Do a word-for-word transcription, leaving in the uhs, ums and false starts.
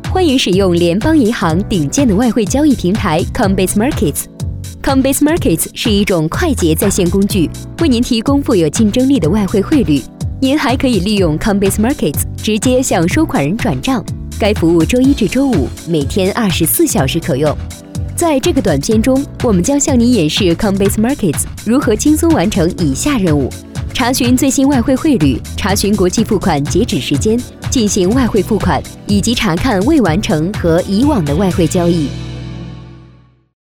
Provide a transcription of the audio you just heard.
欢迎使用联邦银行顶尖的外汇交易平台 Coinbase Markets。Coinbase Markets 是一种快捷在线工具，为您提供富有竞争力的外汇汇率。您还可以利用 Coinbase Markets 直接向收款人转账。该服务周一至周五每天二十四小时可用。在这个短片中，我们将向你演示 Coinbase Markets 如何轻松完成以下任务：查询最新外汇汇率，查询国际付款截止时间，进行外汇付款，以及查看未完成和以往的外汇交易。